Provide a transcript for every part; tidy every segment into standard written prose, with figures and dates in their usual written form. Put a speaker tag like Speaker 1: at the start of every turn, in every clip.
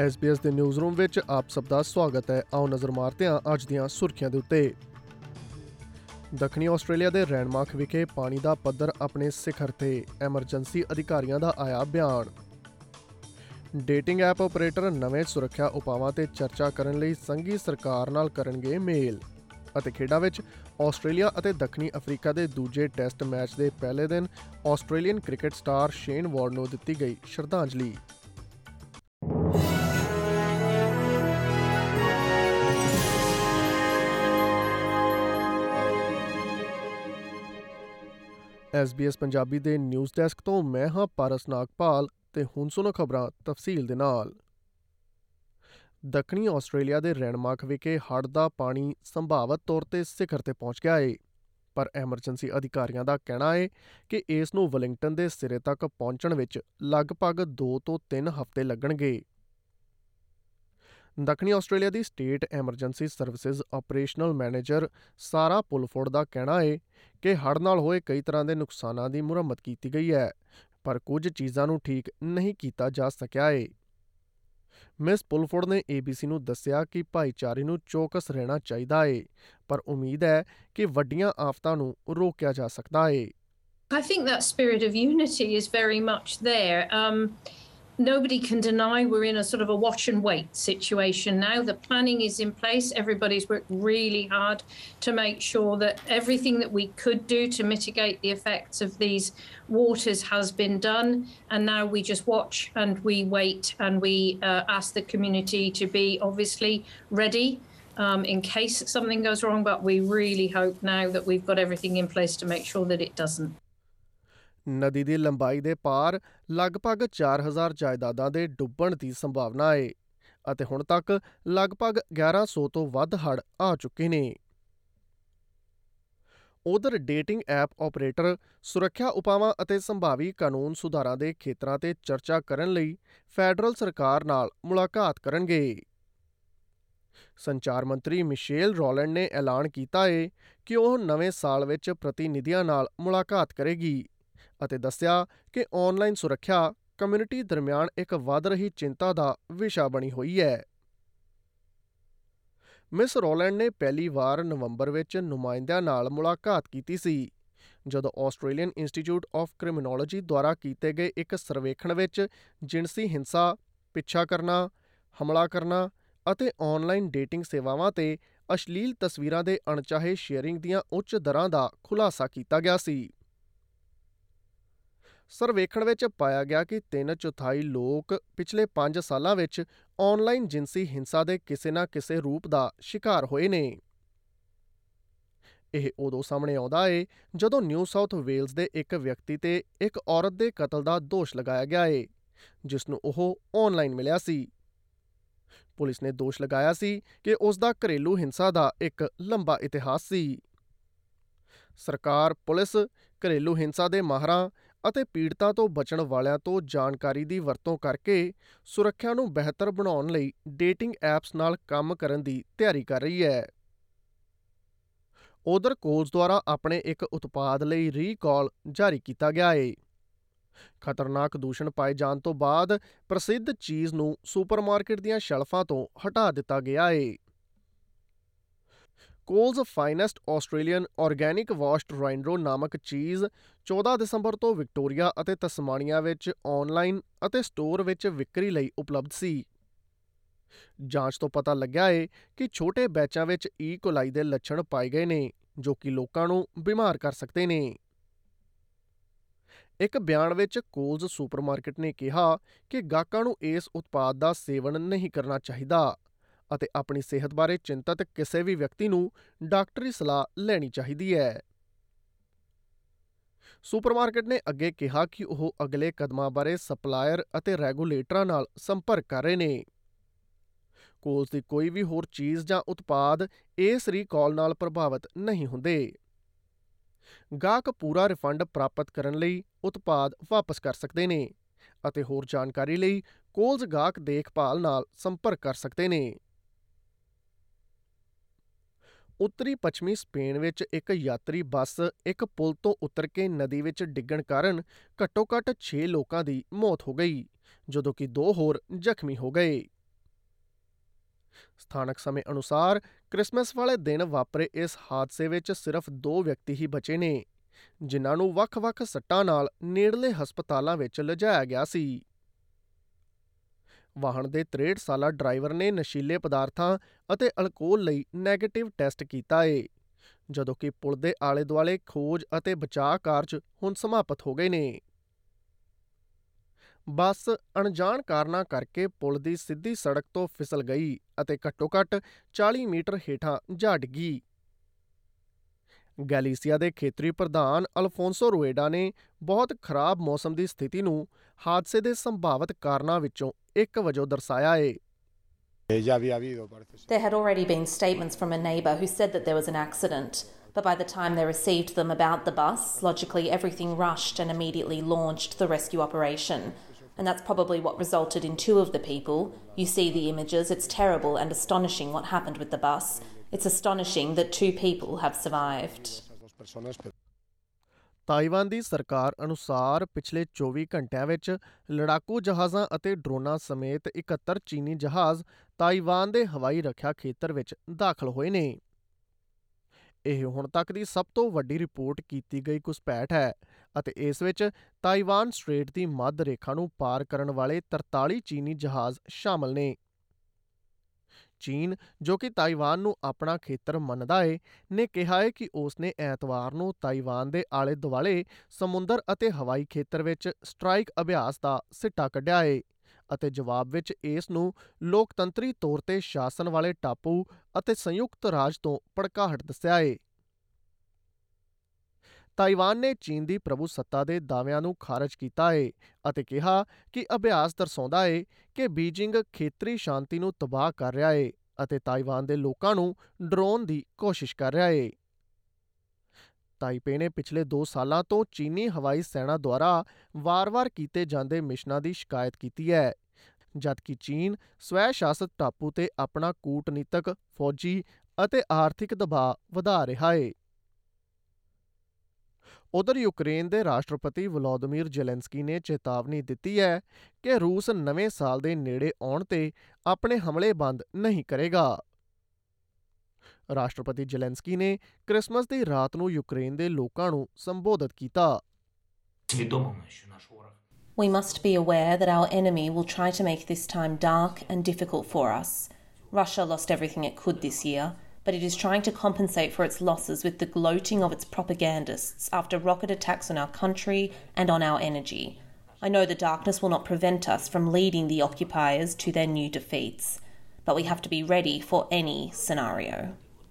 Speaker 1: SBS ਦੇ news room ਵਿੱਚ ਆਪ ਸਭ ਦਾ ਸਵਾਗਤ ਹੈ। ਆਓ ਨਜ਼ਰ ਮਾਰਦੇ ਹਾਂ ਅੱਜ ਦੀਆਂ ਸੁਰਖੀਆਂ ਦੇ ਉੱਤੇ। ਦੱਖਣੀ ਆਸਟ੍ਰੇਲੀਆ ਦੇ ਰੈਂਡਮਾਰਕ ਵਿਖੇ ਪਾਣੀ ਦਾ ਪੱਧਰ ਆਪਣੇ ਸਿਖਰ ਤੇ, ਐਮਰਜੈਂਸੀ ਅਧਿਕਾਰੀਆਂ ਦਾ ਆਇਆ ਬਿਆਨ। ਡੇਟਿੰਗ ਐਪ ਆਪਰੇਟਰ ਨਵੇਂ ਸੁਰੱਖਿਆ ਉਪਾਵਾਂ ਤੇ ਚਰਚਾ ਕਰਨ ਲਈ ਸੰਘੀ ਸਰਕਾਰ ਨਾਲ ਕਰਨਗੇ ਮੇਲ। ਅਤੇ ਖੇਡਾਂ ਵਿੱਚ ਆਸਟ੍ਰੇਲੀਆ ਅਤੇ ਦੱਖਣੀ ਅਫਰੀਕਾ ਦੇ ਦੂਜੇ ਟੈਸਟ ਮੈਚ ਦੇ ਪਹਿਲੇ ਦਿਨ Australian cricket star Shane Ward ਨੂੰ ਦਿੱਤੀ ਗਈ ਸ਼ਰਧਾਂਜਲੀ। SBS ਪੰਜਾਬੀ ਦੇ ਨਿਊਜ਼ ਡੈਸਕ ਤੋਂ ਮੈਂ ਹਾਂ ਪਾਰਸ ਨਾਗਪਾਲ ਤੇ ਹੁਣ ਸੁਣੋ ਖਬਰਾਂ ਤਫਸੀਲ ਦੇ ਨਾਲ। ਦੱਖਣੀ ਆਸਟ੍ਰੇਲੀਆ ਦੇ ਰੈਂਡਮਾਰਕ ਵਿਖੇ ਹੜ੍ਹ ਦਾ ਪਾਣੀ ਸੰਭਾਵਤ ਤੌਰ ਤੇ ਸਿਖਰ ਤੇ ਪਹੁੰਚ ਗਿਆ ਹੈ, ਪਰ ਐਮਰਜੈਂਸੀ ਅਧਿਕਾਰੀਆਂ ਦਾ ਕਹਿਣਾ ਹੈ ਕਿ ਇਸ ਨੂੰ ਵੈਲਿੰਗਟਨ ਦੇ ਸਿਰੇ ਤੱਕ ਪਹੁੰਚਣ ਵਿੱਚ ਲਗਭਗ 2 ਤੋਂ 3 ਹਫ਼ਤੇ ਲੱਗਣਗੇ। ਦੱਖਣੀ ਆਸਟ੍ਰੇਲੀਆ ਦੀ state emergency services operational manager Sarah Pulford ਦਾ ਕਹਿਣਾ ਹੈ ਕਿ ਹੜ੍ਹ ਨਾਲ ਹੋਏ ਕਈ ਤਰ੍ਹਾਂ ਦੇ ਨੁਕਸਾਨਾਂ ਦੀ ਮੁਰੰਮਤ ਕੀਤੀ ਗਈ ਹੈ, ਪਰ ਕੁਝ ਚੀਜ਼ਾਂ ਨੂੰ ਠੀਕ ਨਹੀਂ ਕੀਤਾ ਜਾ ਸਕਿਆ ਹੈ। ਮਿਸ ਪੁਲਫੋਰਡ ਨੇ ABC ਨੂੰ ਦੱਸਿਆ ਕਿ ਭਾਈਚਾਰੇ ਨੂੰ ਚੌਕਸ ਰਹਿਣਾ ਚਾਹੀਦਾ ਹੈ, ਪਰ ਉਮੀਦ ਹੈ ਕਿ ਵੱਡੀਆਂ ਆਫਤਾਂ ਨੂੰ ਰੋਕਿਆ ਜਾ ਸਕਦਾ ਹੈ।
Speaker 2: I think that spirit of unity is very much there. Nobody can deny we're in a sort of a watch and wait situation now. The planning is in place. Everybody's worked really hard to make sure that everything that we could do to mitigate the effects of these waters has been done. And now we just watch and we wait and we ask the community to be obviously ready in case something goes wrong. But we really hope now that we've got everything in place to make sure that it doesn't.
Speaker 1: ਨਦੀ ਦੀ ਲੰਬਾਈ ਦੇ ਪਾਰ ਲਗਭਗ 4000 ਜਾਇਦਾਦਾਂ ਦੇ ਡੁੱਬਣ ਦੀ ਸੰਭਾਵਨਾ ਹੈ ਅਤੇ ਹੁਣ ਤੱਕ ਲਗਭਗ 1100 ਤੋਂ ਵੱਧ ਹੜ੍ਹ ਆ ਚੁੱਕੇ ਨੇ। ਉਧਰ ਡੇਟਿੰਗ ਐਪ ਆਪਰੇਟਰ ਸੁਰੱਖਿਆ ਉਪਾਵਾਂ ਅਤੇ ਸੰਭਾਵੀ ਕਾਨੂੰਨ ਸੁਧਾਰਾਂ ਦੇ ਖੇਤਰਾਂ ਤੇ ਚਰਚਾ ਕਰਨ ਲਈ ਫੈਡਰਲ ਸਰਕਾਰ ਨਾਲ ਮੁਲਾਕਾਤ ਕਰਨਗੇ। ਸੰਚਾਰ ਮੰਤਰੀ ਮਿਸ਼ੇਲ ਰੋਲੈਂਡ ਨੇ ਐਲਾਨ ਕੀਤਾ ਹੈ ਕਿ ਉਹ ਨਵੇਂ ਸਾਲ ਵਿੱਚ ਪ੍ਰਤੀਨਿਧੀਆਂ ਨਾਲ ਮੁਲਾਕਾਤ ਕਰੇਗੀ ਅਤੇ ਦੱਸਿਆ ਕਿ ਆਨਲਾਈਨ ਸੁਰੱਖਿਆ ਕਮਿਊਨਿਟੀ ਦਰਮਿਆਨ ਇੱਕ ਵੱਧ ਰਹੀ ਚਿੰਤਾ ਦਾ ਵਿਸ਼ਾ ਬਣੀ ਹੋਈ ਹੈ। ਮਿਸ ਰੋਲੈਂਡ ਨੇ ਪਹਿਲੀ ਵਾਰ ਨਵੰਬਰ ਵਿੱਚ ਨੁਮਾਇੰਦਿਆਂ ਨਾਲ ਮੁਲਾਕਾਤ ਕੀਤੀ ਸੀ, ਜਦੋਂ ਆਸਟ੍ਰੇਲੀਅਨ ਇੰਸਟੀਚਿਊਟ ਆਫ ਕ੍ਰਿਮੀਨੋਲੋਜੀ ਦੁਆਰਾ ਕੀਤੇ ਗਏ ਇੱਕ ਸਰਵੇਖਣ ਵਿੱਚ ਜਿਨਸੀ ਹਿੰਸਾ, ਪਿੱਛਾ ਕਰਨਾ, ਹਮਲਾ ਕਰਨਾ ਅਤੇ ਆਨਲਾਈਨ ਡੇਟਿੰਗ ਸੇਵਾਵਾਂ ਤੇ ਅਸ਼ਲੀਲ ਤਸਵੀਰਾਂ ਦੇ ਅਣਚਾਹੇ ਸ਼ੇਅਰਿੰਗ ਦੀਆਂ ਉੱਚ ਦਰਾਂ ਦਾ ਖੁਲਾਸਾ ਕੀਤਾ ਗਿਆ ਸੀ। ਸਰਵੇਖਣ ਵਿੱਚ ਪਾਇਆ ਗਿਆ ਕਿ 3/4 ਲੋਕ ਪਿਛਲੇ 5 ਸਾਲਾਂ ਵਿੱਚ ਆਨਲਾਈਨ ਜਿਨਸੀ ਹਿੰਸਾ ਦੇ ਕਿਸੇ ਨਾ ਕਿਸੇ ਰੂਪ ਦਾ ਸ਼ਿਕਾਰ ਹੋਏ ਨੇ। ਇਹ ਉਦੋਂ ਸਾਹਮਣੇ ਆਉਂਦਾ ਹੈ ਜਦੋਂ ਨਿਊ ਸਾਊਥ ਵੇਲਜ਼ ਦੇ ਇੱਕ ਵਿਅਕਤੀ ਤੇ ਇੱਕ ਔਰਤ ਦੇ ਕਤਲ ਦਾ ਦੋਸ਼ ਲਗਾਇਆ ਗਿਆ ਹੈ, ਜਿਸ ਨੂੰ ਉਹ ਆਨਲਾਈਨ ਮਿਲਿਆ ਸੀ। ਪੁਲਿਸ ਨੇ ਦੋਸ਼ ਲਗਾਇਆ ਸੀ ਕਿ ਉਸ ਦਾ ਘਰੇਲੂ ਹਿੰਸਾ ਦਾ ਇੱਕ ਲੰਬਾ ਇਤਿਹਾਸ ਸੀ। ਸਰਕਾਰ, ਪੁਲਿਸ, ਘਰੇਲੂ ਹਿੰਸਾ ਦੇ ਮਾਹਰਾਂ ਅਤੇ ਪੀੜਤਾਂ ਤੋਂ ਬਚਣ ਵਾਲਿਆਂ ਤੋਂ ਜਾਣਕਾਰੀ ਦੀ ਵਰਤੋਂ ਕਰਕੇ ਸੁਰੱਖਿਆ ਨੂੰ ਬਿਹਤਰ ਬਣਾਉਣ ਲਈ ਡੇਟਿੰਗ ਐਪਸ ਨਾਲ ਕੰਮ ਕਰਨ ਦੀ ਤਿਆਰੀ ਕਰ ਰਹੀ ਹੈ। ਉਧਰ ਕੋਲਸ ਦੁਆਰਾ ਆਪਣੇ ਇੱਕ ਉਤਪਾਦ ਲਈ ਰੀਕਾਲ ਜਾਰੀ ਕੀਤਾ ਗਿਆ ਹੈ। ਖਤਰਨਾਕ ਦੂਸ਼ਣ ਪਾਏ ਜਾਣ ਤੋਂ ਬਾਅਦ ਪ੍ਰਸਿੱਧ ਚੀਜ਼ ਨੂੰ ਸੁਪਰਮਾਰਕੀਟ ਦੀਆਂ ਸ਼ੈਲਫਾਂ ਤੋਂ ਹਟਾ ਦਿੱਤਾ ਗਿਆ ਹੈ। Coles finest Australian organic washed ਰਾਈਨਰੋ ਨਾਮਕ ਚੀਜ਼ 14 ਦਸੰਬਰ ਤੋਂ ਵਿਕਟੋਰੀਆ ਅਤੇ ਤਸਮਾਨੀਆ ਵਿੱਚ ਆਨਲਾਈਨ ਅਤੇ ਸਟੋਰ ਵਿੱਚ ਵਿਕਰੀ ਲਈ ਉਪਲਬਧ ਸੀ। ਜਾਂਚ ਤੋਂ ਪਤਾ ਲੱਗਿਆ ਹੈ ਕਿ ਛੋਟੇ ਬੈਚਾਂ ਵਿੱਚ ਕੋਲਾਈ ਦੇ ਲੱਛਣ ਪਾਏ ਗਏ ਨੇ, ਜੋ ਕਿ ਲੋਕਾਂ ਨੂੰ ਬਿਮਾਰ ਕਰ ਸਕਦੇ ਨੇ। ਇੱਕ ਬਿਆਨ ਵਿੱਚ ਕੋਲਸ ਸੁਪਰਮਾਰਕੀਟ ਨੇ ਕਿਹਾ ਕਿ ਗਾਹਕਾਂ ਨੂੰ ਇਸ ਉਤਪਾਦ ਦਾ ਸੇਵਨ ਨਹੀਂ ਕਰਨਾ ਚਾਹੀਦਾ ਅਤੇ ਆਪਣੀ ਸਿਹਤ ਬਾਰੇ ਚਿੰਤਤ ਕਿਸੇ ਵੀ ਵਿਅਕਤੀ ਨੂੰ ਡਾਕਟਰੀ ਸਲਾਹ ਲੈਣੀ ਚਾਹੀਦੀ ਹੈ। ਸੁਪਰਮਾਰਕੀਟ ਨੇ ਅੱਗੇ ਕਿਹਾ ਕਿ ਉਹ ਅਗਲੇ ਕਦਮਾਂ ਬਾਰੇ ਸਪਲਾਇਰ ਅਤੇ ਰੈਗੂਲੇਟਰਾਂ ਨਾਲ ਸੰਪਰਕ ਕਰ ਰਹੇ ਨੇ। ਕੋਲਸ ਦੀ ਕੋਈ ਵੀ ਹੋਰ ਚੀਜ਼ ਜਾਂ ਉਤਪਾਦ ਇਸ ਰੀਕਾਲ ਨਾਲ ਪ੍ਰਭਾਵਿਤ ਨਹੀਂ ਹੁੰਦੇ। ਗਾਹਕ ਪੂਰਾ ਰਿਫੰਡ ਪ੍ਰਾਪਤ ਕਰਨ ਲਈ ਉਤਪਾਦ ਵਾਪਸ ਕਰ ਸਕਦੇ ਨੇ ਅਤੇ ਹੋਰ ਜਾਣਕਾਰੀ ਲਈ ਕੋਲਸ ਗਾਹਕ ਦੇਖਭਾਲ ਨਾਲ ਸੰਪਰਕ ਕਰ ਸਕਦੇ ਨੇ। ਉੱਤਰੀ ਪੱਛਮੀ ਸਪੇਨ ਵਿੱਚ ਇੱਕ ਯਾਤਰੀ ਬੱਸ ਇੱਕ ਪੁਲ ਤੋਂ ਉਤਰ ਕੇ ਨਦੀ ਵਿੱਚ ਡਿੱਗਣ ਕਾਰਨ ਘੱਟੋ-ਘੱਟ 6 ਲੋਕਾਂ ਦੀ ਮੌਤ ਹੋ ਗਈ, ਜਦੋਂ ਕਿ 2 ਹੋਰ ਜ਼ਖਮੀ ਹੋ ਗਏ। ਸਥਾਨਕ ਸਮੇਂ ਅਨੁਸਾਰ ਕ੍ਰਿਸਮਸ ਵਾਲੇ ਦਿਨ ਵਾਪਰੇ ਇਸ ਹਾਦਸੇ ਵਿੱਚ ਸਿਰਫ 2 ਵਿਅਕਤੀ ਹੀ ਬਚੇ ਨੇ, ਜਿਨ੍ਹਾਂ ਨੂੰ ਵੱਖ-ਵੱਖ ਸੱਟਾਂ ਨਾਲ ਨੇੜਲੇ ਹਸਪਤਾਲਾਂ ਵਿੱਚ ਲਿਜਾਇਆ ਗਿਆ ਸੀ। ਵਾਹਨ ਦੇ 63 ਸਾਲਾ ਡਰਾਈਵਰ ਨੇ ਨਸ਼ੀਲੇ ਪਦਾਰਥਾਂ ਅਤੇ ਅਲਕੋਹਲ ਲਈ ਨੈਗੇਟਿਵ ਟੈਸਟ ਕੀਤਾ ਏ, ਜਦੋਂ ਕਿ ਪੁਲ ਦੇ ਆਲੇ-ਦੁਆਲੇ ਖੋਜ ਅਤੇ ਬਚਾਅ ਕਾਰਜ ਹੁਣ ਸਮਾਪਤ ਹੋ ਗਏ ਨੇ। ਬੱਸ ਅਣਜਾਣ ਕਾਰਨਾਂ ਕਰਕੇ ਪੁਲ ਦੀ ਸਿੱਧੀ ਸੜਕ ਤੋਂ ਫਿਸਲ ਗਈ ਅਤੇ ਘੱਟੋ-ਘੱਟ 40 ਮੀਟਰ ਹੇਠਾਂ ਜਾ ਡਿੱਗੀ। ਗੈਲੀਸੀਆ ਦੇ ਖੇਤਰੀ ਪ੍ਰਧਾਨ ਅਲਫੋਂਸੋ ਰੁਏਡਾ ਨੇ ਬਹੁਤ ਖਰਾਬ ਮੌਸਮ ਦੀ ਸਥਿਤੀ ਨੂੰ ਹਾਦਸੇ ਦੇ ਸੰਭਾਵਿਤ ਕਾਰਨਾਂ ਵਿੱਚੋਂ ਇੱਕ ਵਜੋਂ ਦਰਸਾਇਆ ਏ।
Speaker 3: There had already been statements from a neighbour who said that there was an accident, but by the time they received them about the bus, logically everything rushed and immediately launched the rescue operation. And that's probably what resulted in 2 of the people. You see the images, it's terrible and astonishing what happened with the bus. It's astonishing that 2 people have survived.
Speaker 1: Taiwan ਦੀ ਸਰਕਾਰ ਅਨੁਸਾਰ ਪਿਛਲੇ 24 ਘੰਟਿਆਂ ਵਿੱਚ ਲੜਾਕੂ ਜਹਾਜ਼ਾਂ ਅਤੇ ਡਰੋਨਾਂ ਸਮੇਤ 71 ਚੀਨੀ ਜਹਾਜ਼ ਤਾਈਵਾਨ ਦੇ ਹਵਾਈ ਰੱਖਿਆ ਖੇਤਰ ਵਿੱਚ ਦਾਖਲ ਹੋਏ ਨੇ। ਇਹ ਹੁਣ ਤੱਕ ਦੀ ਸਭ ਤੋਂ ਵੱਡੀ ਰਿਪੋਰਟ ਕੀਤੀ ਗਈ ਘੁਸਪੈਠ ਹੈ ਅਤੇ ਇਸ ਵਿੱਚ ਤਾਈਵਾਨ ਸਟ੍ਰੇਟ ਦੀ ਮੱਧ ਰੇਖਾ ਨੂੰ ਪਾਰ ਕਰਨ ਵਾਲੇ 43 ਚੀਨੀ ਜਹਾਜ਼ ਸ਼ਾਮਲ ਨੇ। ਚੀਨ, ਜੋ ਕਿ ਤਾਈਵਾਨ ਨੂੰ ਆਪਣਾ ਖੇਤਰ ਮੰਨਦਾ ਏ, ਨੇ ਕਿਹਾ ਹੈ ਕਿ ਉਸ ਨੇ ਐਤਵਾਰ ਨੂੰ ਤਾਈਵਾਨ ਦੇ ਆਲੇ-ਦੁਆਲੇ ਸਮੁੰਦਰ ਅਤੇ ਹਵਾਈ ਖੇਤਰ ਵਿੱਚ ਸਟ੍ਰਾਈਕ ਅਭਿਆਸ ਦਾ ਸਿੱਟਾ ਕੱਢਿਆ ਏ ਅਤੇ ਜਵਾਬ ਵਿੱਚ ਇਸ ਨੂੰ ਲੋਕਤੰਤਰੀ ਤੌਰ ਤੇ ਸ਼ਾਸਨ ਵਾਲੇ ਟਾਪੂ ਅਤੇ ਸੰਯੁਕਤ ਰਾਜ ਤੋਂ ਭੜਕਾਹਟ ਦੱਸਿਆ ਏ। ਤਾਈਵਾਨ ਨੇ ਚੀਨ ਦੀ ਪ੍ਰਭੂਸੱਤਾ ਦੇ ਦਾਅਵਿਆਂ ਨੂੰ ਖਾਰਜ ਕੀਤਾ ਏ ਅਤੇ ਕਿਹਾ ਕਿ ਅਭਿਆਸ ਦਰਸਾਉਂਦਾ ਏ ਕਿ ਬੀਜਿੰਗ ਖੇਤਰੀ ਸ਼ਾਂਤੀ ਨੂੰ ਤਬਾਹ ਕਰ ਰਿਹਾ ਏ ਅਤੇ ਤਾਈਵਾਨ ਦੇ ਲੋਕਾਂ ਨੂੰ ਡਰਾਉਣ ਦੀ ਕੋਸ਼ਿਸ਼ ਕਰ ਰਿਹਾ ਏ। ਤਾਈਪੇ ਨੇ ਪਿਛਲੇ 2 ਸਾਲਾਂ ਤੋਂ ਚੀਨੀ ਹਵਾਈ ਸੈਨਾ ਦੁਆਰਾ ਵਾਰ-ਵਾਰ ਕੀਤੇ ਜਾਂਦੇ ਮਿਸ਼ਨਾਂ ਦੀ ਸ਼ਿਕਾਇਤ ਕੀਤੀ ਹੈ, ਜਦਕਿ ਚੀਨ ਸਵੈ-ਸ਼ਾਸਤ ਟਾਪੂ ਤੇ ਆਪਣਾ ਕੂਟਨੀਤਕ, ਫੌਜੀ ਅਤੇ ਆਰਥਿਕ ਦਬਾਅ ਵਧਾ ਰਿਹਾ ਏ। ਉਧਰ ਯੂਕਰੇਨ ਦੇ ਰਾਸ਼ਟਰਪਤੀ ਵਲੋਦੀਮੀਰ ਜ਼ੈਲੈਂਸਕੀ ਨੇ ਚੇਤਾਵਨੀ ਦਿੱਤੀ ਹੈ ਕਿ ਰੂਸ ਨਵੇਂ ਸਾਲ ਦੇ ਨੇੜੇ ਆਉਣ ਤੇ ਆਪਣੇ ਹਮਲੇ ਬੰਦ ਨਹੀਂ ਕਰੇਗਾ। ਰਾਸ਼ਟਰਪਤੀ ਜ਼ੈਲੈਂਸਕੀ ਨੇ ਕ੍ਰਿਸਮਸ ਦੀ ਰਾਤ ਨੂੰ ਯੂਕਰੇਨ ਦੇ ਲੋਕਾਂ ਨੂੰ ਸੰਬੋਧਿਤ ਕੀਤਾ।
Speaker 3: We must be aware that our enemy will try to make this time dark and difficult for us. Russia lost everything it could this year, but it is trying to compensate for its losses with the gloating of its propagandists after rocket attacks on our country and on our energy. I know the darkness will not prevent us from leading the occupiers to their new defeats, but we have to be ready for any scenario.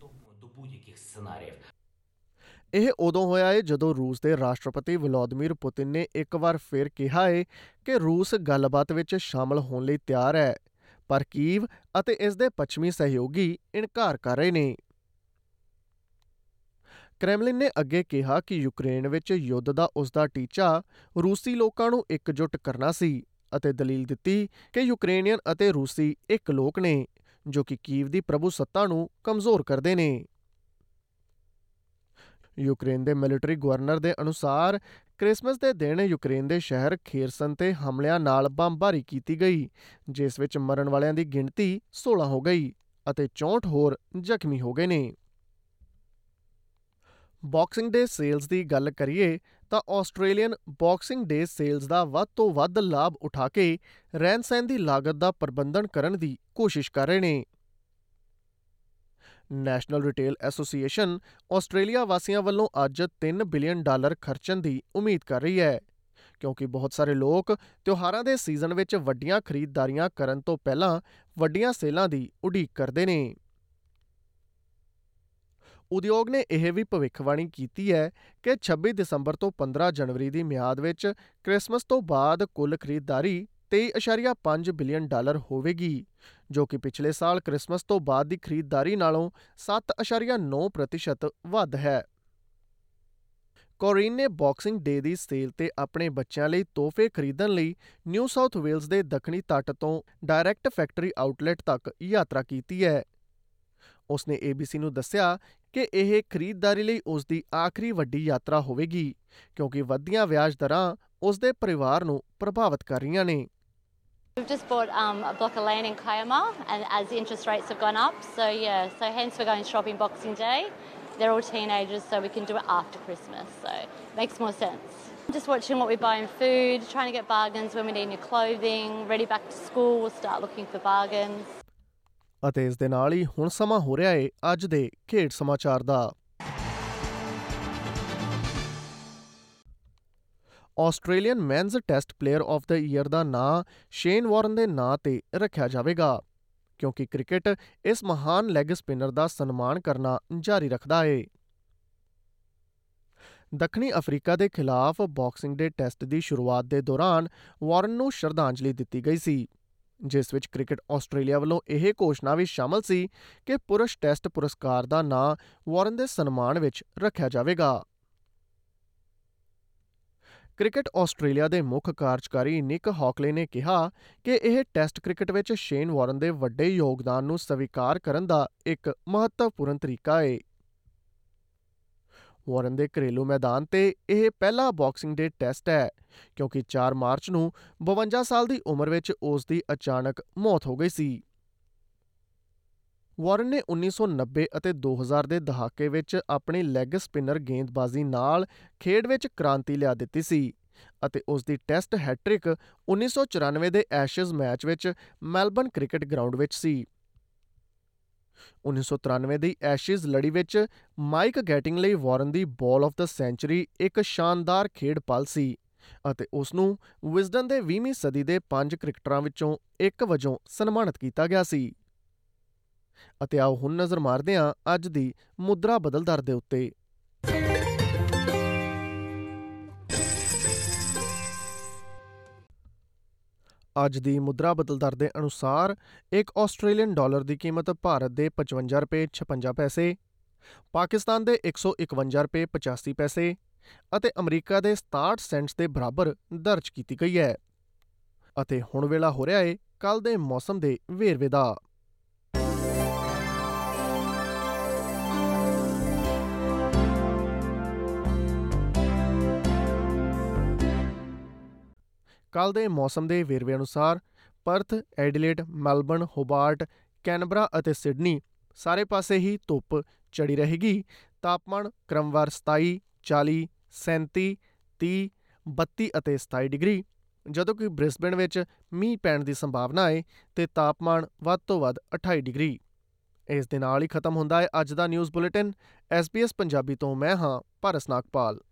Speaker 1: ਇਹ ਉਦੋਂ ਹੋਇਆ ਏ ਜਦੋਂ ਰੂਸ ਦੇ ਰਾਸ਼ਟਰਪਤੀ ਵਲੋਦੀਮੀਰ Putin ਨੇ ਇੱਕ ਵਾਰ ਫਿਰ ਕਿਹਾ ਏ ਕਿ ਰੂਸ ਗੱਲਬਾਤ ਵਿੱਚ ਸ਼ਾਮਲ ਹੋਣ ਲਈ ਤਿਆਰ ਹੈ, ਪਰ ਕੀਵ ਅਤੇ ਇਸ ਦੇ ਪੱਛਮੀ ਸਹਿਯੋਗੀ ਇਨਕਾਰ ਕਰ ਰਹੇ ਨੇ। ਕ੍ਰੈਮਲਿਨ ਨੇ ਅੱਗੇ ਕਿਹਾ ਕਿ ਯੂਕਰੇਨ ਵਿੱਚ ਯੁੱਧ ਦਾ ਉਸਦਾ ਟੀਚਾ ਰੂਸੀ ਲੋਕਾਂ ਨੂੰ ਇਕਜੁੱਟ ਕਰਨਾ ਸੀ ਅਤੇ ਦਲੀਲ ਦਿੱਤੀ ਕਿ ਯੂਕਰੇਨੀਅਨ ਅਤੇ ਰੂਸੀ ਇੱਕ ਲੋਕ ਨੇ ਜੋ ਕਿ ਕੀਵ ਦੀ ਪ੍ਰਭੂਸੱਤਾ ਨੂੰ ਕਮਜ਼ੋਰ ਕਰਦੇ ਨੇ। ਯੂਕਰੇਨ ਦੇ ਮਿਲਟਰੀ ਗਵਰਨਰ ਦੇ ਅਨੁਸਾਰ ਕ੍ਰਿਸਮਸ ਦੇ ਦਿਨ ਯੂਕਰੇਨ ਦੇ ਸ਼ਹਿਰ ਖੇਰਸਨ ਤੇ ਹਮਲਿਆਂ ਨਾਲ ਬੰਬਾਰੀ ਕੀਤੀ ਗਈ, ਜਿਸ ਵਿੱਚ ਮਰਨ ਵਾਲਿਆਂ ਦੀ ਗਿਣਤੀ 16 ਹੋ ਗਈ ਅਤੇ 64 ਹੋਰ ਜ਼ਖਮੀ ਹੋ ਗਏ ਨੇ। ਬਾਕਸਿੰਗ ਡੇ ਸੇਲਜ਼ ਦੀ ਗੱਲ ਕਰੀਏ ਤਾਂ ਆਸਟ੍ਰੇਲੀਅਨ ਬਾਕਸਿੰਗ ਡੇ ਸੇਲਜ਼ ਦਾ ਵੱਧ ਤੋਂ ਵੱਧ ਲਾਭ ਉਠਾ ਕੇ ਰਹਿਣ-ਸਹਿਣ ਦੀ ਲਾਗਤ ਦਾ ਪ੍ਰਬੰਧਨ ਕਰਨ ਦੀ ਕੋਸ਼ਿਸ਼ ਕਰ ਰਹੇ ਨੇ। ਨੈਸ਼ਨਲ ਰਿਟੇਲ ਐਸੋਸੀਏਸ਼ਨ ਆਸਟ੍ਰੇਲੀਆ ਵਾਸੀਆਂ ਵੱਲੋਂ ਅੱਜ $3 ਬਿਲੀਅਨ ਖਰਚਣ ਦੀ ਉਮੀਦ ਕਰ ਰਹੀ ਹੈ, ਕਿਉਂਕਿ ਬਹੁਤ ਸਾਰੇ ਲੋਕ ਤਿਉਹਾਰਾਂ ਦੇ ਸੀਜ਼ਨ ਵਿੱਚ ਵੱਡੀਆਂ ਖਰੀਦਦਾਰੀਆਂ ਕਰਨ ਤੋਂ ਪਹਿਲਾਂ ਵੱਡੀਆਂ ਸੇਲਾਂ ਦੀ ਉਡੀਕ ਕਰਦੇ ਨੇ। ਉਦਯੋਗ ਨੇ ਇਹ ਵੀ ਭਵਿੱਖਬਾਣੀ ਕੀਤੀ ਹੈ ਕਿ 26 ਦਸੰਬਰ ਤੋਂ 15 ਜਨਵਰੀ ਦੀ ਮਿਆਦ ਵਿੱਚ ਕ੍ਰਿਸਮਸ ਤੋਂ ਬਾਅਦ ਕੁੱਲ ਖਰੀਦਦਾਰੀ $23.5 ਬਿਲੀਅਨ ਹੋਵੇਗੀ, ਜੋ ਕਿ ਪਿਛਲੇ ਸਾਲ ਕ੍ਰਿਸਮਸ ਤੋਂ ਬਾਅਦ ਦੀ ਖਰੀਦਦਾਰੀ ਨਾਲੋਂ 7.9% ਵੱਧ ਹੈ। ਕੋਰੀਨ ਨੇ ਬਾਕਸਿੰਗ ਡੇ ਦੀ ਸੇਲ ਤੇ ਆਪਣੇ ਬੱਚਿਆਂ ਲਈ ਤੋਹਫੇ ਖਰੀਦਣ ਲਈ ਨਿਊ ਸਾਊਥ ਵੇਲਜ਼ ਦੇ ਦੱਖਣੀ ਤੱਟ ਤੋਂ ਡਾਇਰੈਕਟ ਫੈਕਟਰੀ ਆਊਟਲੈਟ ਤੱਕ ਯਾਤਰਾ ਕੀਤੀ ਹੈ। ਉਸਨੇ ABC ਨੂੰ ਦੱਸਿਆ ਕਿ ਇਹ ਖਰੀਦਦਾਰੀ ਲਈ ਉਸ ਦੀ ਆਖਰੀ ਵੱਡੀ ਯਾਤਰਾ ਹੋਵੇਗੀ, ਕਿਉਂਕਿ ਵਧਦੀਆਂ ਵਿਆਜ ਦਰਾਂ ਉਸ ਦੇ ਪਰਿਵਾਰ ਨੂੰ ਪ੍ਰਭਾਵਿਤ ਕਰ ਰਹੀਆਂ ਨੇ।
Speaker 4: We've just bought a block of land in Kiama, and as the interest rates have gone up, so hence we're going shopping Boxing Day. They're all teenagers, so we can do it after Christmas, so it makes more sense. Just watching what we buy in food, trying to get bargains when we need new clothing, ready back to school, we'll start looking for bargains.
Speaker 1: ਅਤੇ ਇਸ ਦੇ ਨਾਲ ਹੀ ਹੁਣ ਸਮਾਂ ਹੋ ਰਿਹਾ ਏ ਅੱਜ ਦੇ ਖੇਡ ਸਮਾਚਾਰ ਦਾ। Australian men's test player of the year ਦਾ ਨਾਂ ਸ਼ੇਨ ਵਾਰਨ ਦੇ ਨਾਂ ਤੇ ਰੱਖਿਆ ਜਾਵੇਗਾ ਕਿਉਂਕਿ ਕ੍ਰਿਕਟ ਇਸ ਮਹਾਨ ਲੈਗ ਸਪਿਨਰ ਦਾ ਸਨਮਾਨ ਕਰਨਾ ਜਾਰੀ ਰੱਖਦਾ ਏ। ਦੱਖਣੀ ਅਫਰੀਕਾ ਦੇ ਖਿਲਾਫ ਬਾਕਸਿੰਗ ਡੇ ਟੈਸਟ ਦੀ ਸ਼ੁਰੂਆਤ ਦੇ ਦੌਰਾਨ ਵਾਰਨ ਨੂੰ ਸ਼ਰਧਾਂਜਲੀ ਦਿੱਤੀ ਗਈ ਸੀ, ਜਿਸ ਵਿੱਚ ਕ੍ਰਿਕਟ ਆਸਟ੍ਰੇਲੀਆ ਵੱਲੋਂ ਇਹ ਘੋਸ਼ਣਾ ਵੀ ਸ਼ਾਮਲ ਸੀ ਕਿ ਪੁਰਸ਼ ਟੈਸਟ ਪੁਰਸਕਾਰ ਦਾ ਨਾਂ ਵਾਰਨ ਦੇ ਸਨਮਾਨ ਵਿੱਚ ਰੱਖਿਆ ਜਾਵੇਗਾ। ਕ੍ਰਿਕਟ ਆਸਟ੍ਰੇਲੀਆ ਦੇ ਮੁੱਖ ਕਾਰਜਕਾਰੀ ਨਿਕ ਹੌਕਲੇ ਨੇ ਕਿਹਾ ਕਿ ਇਹ ਟੈਸਟ ਕ੍ਰਿਕਟ ਵਿੱਚ ਸ਼ੇਨ ਵਾਰਨ ਦੇ ਵੱਡੇ ਯੋਗਦਾਨ ਨੂੰ ਸਵੀਕਾਰ ਕਰਨ ਦਾ ਇੱਕ ਮਹੱਤਵਪੂਰਨ ਤਰੀਕਾ ਏ। ਵਾਰਨ ਦੇ ਘਰੇਲੂ ਮੈਦਾਨ ਤੇ ਇਹ ਪਹਿਲਾ ਬਾਕਸਿੰਗ ਡੇ ਟੈਸਟ ਹੈ ਕਿਉਂਕਿ 4 ਮਾਰਚ ਨੂੰ 52 ਸਾਲ ਦੀ ਉਮਰ ਵਿੱਚ ਉਸ ਦੀ ਅਚਾਨਕ ਮੌਤ ਹੋ ਗਈ ਸੀ। ਵਾਰਨ ਨੇ 1990 ਅਤੇ 2000 ਦੇ ਦਹਾਕੇ ਵਿੱਚ ਆਪਣੀ ਲੈਗ ਸਪਿਨਰ ਗੇਂਦਬਾਜ਼ੀ ਨਾਲ ਖੇਡ ਵਿੱਚ ਕ੍ਰਾਂਤੀ ਲਿਆ ਦਿੱਤੀ ਸੀ ਅਤੇ ਉਸ ਦੀ ਟੈਸਟ ਹੈਟ੍ਰਿਕ 1994 ਦੇ ਐਸ਼ਜ਼ ਮੈਚ ਵਿੱਚ ਮੈਲਬਨ ਕ੍ਰਿਕਟ ਗਰਾਊਂਡ ਵਿੱਚ ਸੀ। 1993 ਦੀ ਐਸ਼ਜ਼ ਲੜੀ ਵਿੱਚ ਮਾਈਕ ਗੈਟਿੰਗ ਲਈ ਵਾਰਨ ਦੀ ਬਾਲ ਆਫ ਦ ਸੈਂਚੁਰੀ ਇੱਕ ਸ਼ਾਨਦਾਰ ਖੇਡ ਪਲ ਸੀ ਅਤੇ ਉਸ ਨੂੰ ਵਿਜ਼ਡਨ ਦੇ 20ਵੀਂ ਸਦੀ ਦੇ 5 ਕ੍ਰਿਕਟਰਾਂ ਵਿੱਚੋਂ ਇੱਕ ਵਜੋਂ ਸਨਮਾਨਿਤ ਕੀਤਾ ਗਿਆ ਸੀ। ਅਤੇ ਆਓ ਹੁਣ ਨਜ਼ਰ ਮਾਰਦੇ ਹਾਂ ਅੱਜ ਦੀ ਮੁਦਰਾ ਬਦਲ ਦਰ ਦੇ ਉੱਤੇ। ਅੱਜ ਦੀ ਮੁਦਰਾ ਬਦਲ ਦਰ ਦੇ ਅਨੁਸਾਰ ਇੱਕ ਆਸਟ੍ਰੇਲੀਅਨ ਡਾਲਰ ਦੀ ਕੀਮਤ ਭਾਰਤ ਦੇ 55 ਰੁਪਏ 56 ਪੈਸੇ, ਪਾਕਿਸਤਾਨ ਦੇ 151 ਰੁਪਏ 85 ਪੈਸੇ ਅਤੇ ਅਮਰੀਕਾ ਦੇ 67 ਸੈਂਟਸ ਦੇ ਬਰਾਬਰ ਦਰਜ ਕੀਤੀ ਗਈ ਹੈ। ਅਤੇ ਹੁਣ ਵੇਲਾ ਹੋ ਰਿਹਾ ਹੈ ਕੱਲ੍ਹ ਦੇ ਮੌਸਮ ਦੇ ਵੇਰਵੇ ਦਾ। ਕੱਲ੍ਹ ਦੇ ਮੌਸਮ ਦੇ ਵੇਰਵੇ ਅਨੁਸਾਰ Perth, Adelaide, Melbourne, Hobart, Canberra ਅਤੇ ਸਿਡਨੀ ਸਾਰੇ ਪਾਸੇ ਹੀ ਧੁੱਪ ਚੜੀ ਰਹੇਗੀ। ਤਾਪਮਾਨ ਕ੍ਰਮਵਾਰ 27, 40, 37, 30, 32 ਅਤੇ 27 ਡਿਗਰੀ, ਜਦੋਂ ਕਿ ਬ੍ਰਿਸਬੇਨ ਵਿੱਚ ਮੀਂਹ ਪੈਣ ਦੀ ਸੰਭਾਵਨਾ ਹੈ ਤੇ ਤਾਪਮਾਨ ਵੱਧ ਤੋਂ ਵੱਧ 28 ਡਿਗਰੀ। ਇਸ ਦੇ ਨਾਲ ਹੀ ਖਤਮ ਹੁੰਦਾ ਹੈ ਅੱਜ ਦਾ ਨਿਊਜ਼ ਬੁਲੇਟਿਨ। SBS ਪੰਜਾਬੀ ਤੋਂ ਮੈਂ ਹਾਂ ਪਾਰਸ ਨਾਗਪਾਲ।